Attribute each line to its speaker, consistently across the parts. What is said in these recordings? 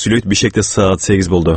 Speaker 1: сүйлөйт. Бишкекте саат 8 болду.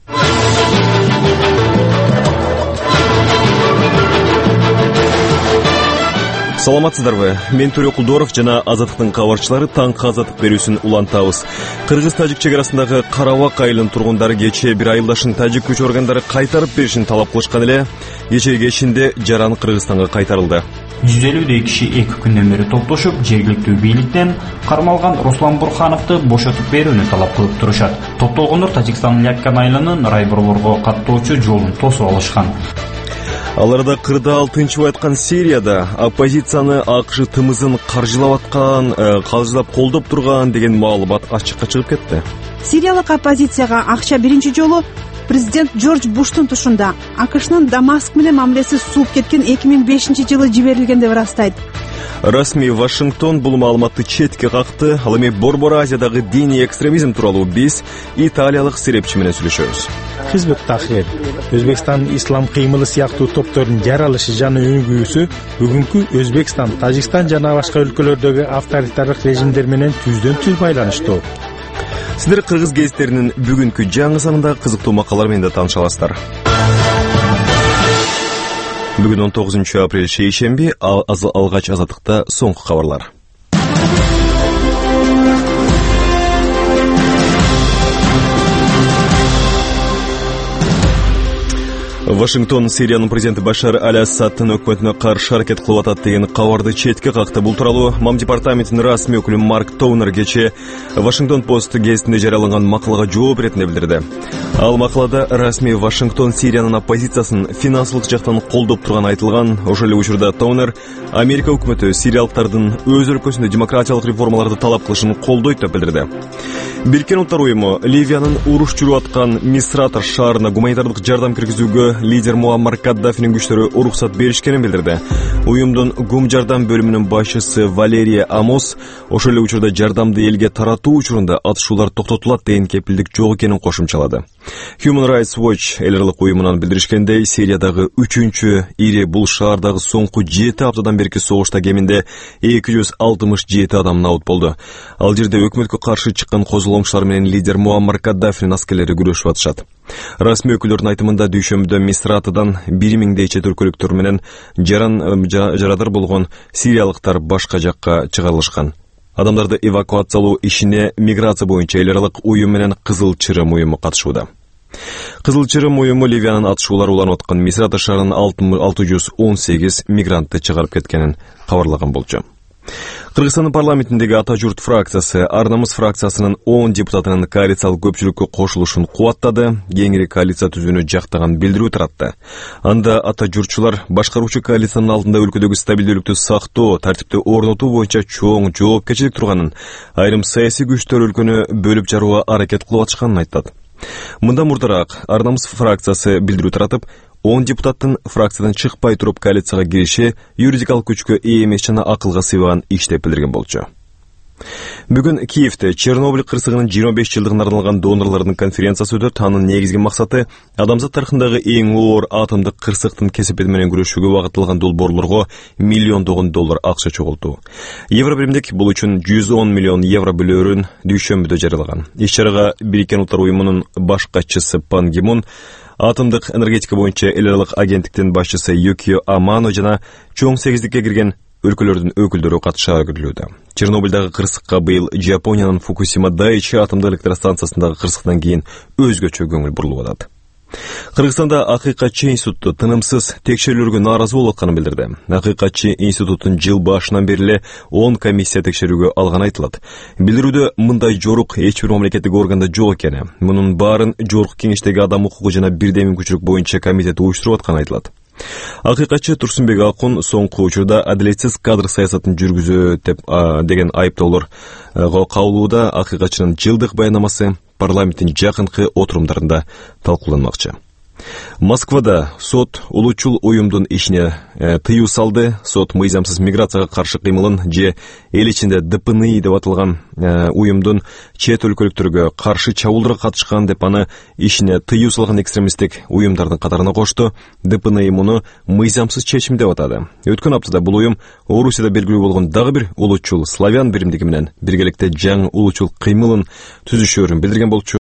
Speaker 1: Саламатсыздарбы? Мен Төрө Кулдоров жана Азаттыктын кабарчылары таңкы азаттык берүүсүн улантабыз. Кыргыз-тажик чек арасындагы Карабак айылынын тургундары кечээ бир айылдашын тажик күч органдары кайтарып беришин талап кылышкан эле. Кечээ кечинде жаран Кыргызстанга кайтарылды.
Speaker 2: 150 киши 2 күндөн бери топтошуп, жергиликтүү бийликтен кармалган Руслан Бурхановду бошотуп берүүнү талап кылып турушат. Топтолгондор Тажикстандын Яккан айылынын райборлорго каттоочу жолун тосуп алышкан.
Speaker 1: Аларда кырдаал тынчыбай аткан Сирияда оппозицияны АКШ тымызын каржылап колдоп турган деген маалымат ачыкка чыгып кетти.
Speaker 3: Сириялык оппозицияга акча биринчи жолу президент Джордж Буштун тушунда АКШнын Дамаск менен мамилеси сууп кеткен 2005-жылы жиберилген деп ырастайт.
Speaker 1: Расмий Вашингтон бул маалыматты четке какты. Ал эми Борбор Азиядагы диний экстремизм тууралуу биз италиялык серепчи менен сүйлөшөбүз.
Speaker 4: Хизбут Тахрир, Өзбекстан ислам кыймылы сыяктуу топтордун жаралышы жана өнүгүүсү бүгүнкү Өзбекстан, Тажикстан жана башка өлкөлөрдөгү авторитардык режимдер менен түздөн-түз байланыштуу.
Speaker 1: Сиздер кыргыз гезиттеринин бүгүнкү жаңы санында кызыктуу макалалар менен да тааныша аласыздар. Бүгүн 19 апрель шейшемби, алгач азаттыкта соңку кабарлар. Вашингтон Сириянын президенти Башар Аль-Асадтын өкмөтүнө каршы аракет кылып атат деген кабарды четке какты. Бул тууралуу МАМ департаментинин расмий өкүлү Марк Тоунер кечээ Вашингтон Пост гезитинде жарыяланган макалага жооп иретине билдирди. Ал макалада расмий Вашингтон Сириянын оппозициясын финансылык жактан колдоп турганы айтылган. Ошол эле учурда Тоунер Америка өкмөтү сириялыктардын өз өлкөсүндө демократиялык реформаларды талап кылышын колдойт деп билдирди. Бириккен Улуттар уюму Ливиянын уруш жүрүп аткан Мисрата шаарына гуманитардык жардам киргизүүгө лидер Муаммар Каддафинин күчтөрү уруксат беришкенин билдирди. Уюмдун гум жардам бөлүмүнүн башчысы Валерия Амос ошол эле учурда жардамды элге таратуу учурунда атышуулар токтотулат деген кепилдик жок экенин кошумчалады. Human Rights Watch эл аралык уюмунан билдиришкендей, Сириядагы 3-чү ири бул шаардагы соңку 7 аптадан берки согушта кеминде 267 адам набыт болду. Ал жерде өкмөткө каршы чыккан козголоңчулар менен лидер Муаммар Каддафинин аскерлери күрөшүп атышат. Расмий өкүлдөрдүн айтымында дүйшөмбүдө Мисратадан 1000 чет өлкөлүктөр менен жарадар болгон сириялыктар башка жакка чыгарылышкан. Адамдарды эвакуациялоо ишине миграция боюнча эл аралык уюм менен Кызыл Чырым уюму катышууда. Кызыл Чырым уюму Ливиянын атышуулар уланып аткан Мисрата шаарынан 618 мигрантты чыгарып кеткенин кабарлаган болчу. Кыргызстандын парламентиндеги Ата журт фракциясы Ар намыс фракциясынын 10 депутатынын коалициялык көпчүлүккө кошулушун кубаттады. Кеңири коалиция түзүүнү жактаган билдирүү таратты. Анда Ата журтчулар башкаруучу коалициянын алдында өлкөдөгү стабилдүүлүктү сактоо, тартипти орнотуу боюнча чоң жоопкерчилик турганын, айрым саясий күчтөр өлкөнү бөлүп жарууга аракет кылып атышканын айтат. Мында мурдараак Ар намыс фракциясы билдирүү таратып, 10 депутаттын фракциядан чыкпай туруп коалицияга кириши юридикалык күчкө ээ эмес жана акылга сыйбаган иш деп билдирген болчу. Бүгүн Киевте Чернобыль кырсыгынын 25 жылдыгына арналган донорлордун конференциясы өтөт. Анын негизги максаты адамзат тарыхындагы эң оор атомдук кырсыктын кесепети менен күрөшүүгө багытталган долбоорлорго $миллиондогон акча чогултуу. Евробиримдик бул үчүн 110 миллион евро бөлөөрүн дүйшөмбүдө жарыялаган. Иш-чарага Бириккен Улуттар уюмунун баш катчысы Пан Ги Мун, атомдук энергетика боюнча эл аралык агенттиктин башчысы Юкио Амано жана чоң сегиздикке кирген өлкөлөрдүн өкүлдөрү катышаа көрүлүүдө. Чернобыльдагы кырсыкка быйыл Жапониянын Фукусима Дайичи атомдук электростанциясындагы кырсыктан кийин өзгөчө көңүл бурулуп атат. Кыргызстанда Акыйкатчы институту тынымсыз текшерүүлөргө нааразы болуп атканын билдирди. Акыйкатчы институтун жыл башынан бери 10 комиссия текшерүүгө алганы айтылат. Билдирүүдө мындай жорук эч бир мамлекеттик органда жок экени, мунун баарын жогорку кеңештеги адам укугу жана бирдей мүмкүнчүлүк боюнча комитет уюштуруп атканы айтылат. Акыйкатчы Турсунбек Акун соңку учурда адилетсиз кадр саясатын жүргүзөт деген айыптоолорго кабылууда. Акыйкатчынын жылдык баянамасы парламенттин жакынкы отурумдарында талкууланмакчы. Москвада сот улуучул уюмдун ишине тыюу салды. Сот мыйзамсыз миграцияга каршы кыймылын же эл ичинде ДПНИ деп аталган уюмдун чет өлкөлүктөргө каршы чабуулдарга катышкан деп аны ишине тыюу салган экстремисттик уюмдардын катарына кошту. ДПНИ муну мыйзамсыз чечим деп атады. Өткөн аптада бул уюм Орусияда белгилүү болгон дагы бир улуучул славян биримдиги менен биргеликте жаңы улуучул кыймылын түзүшөөрүн билдирген болчу.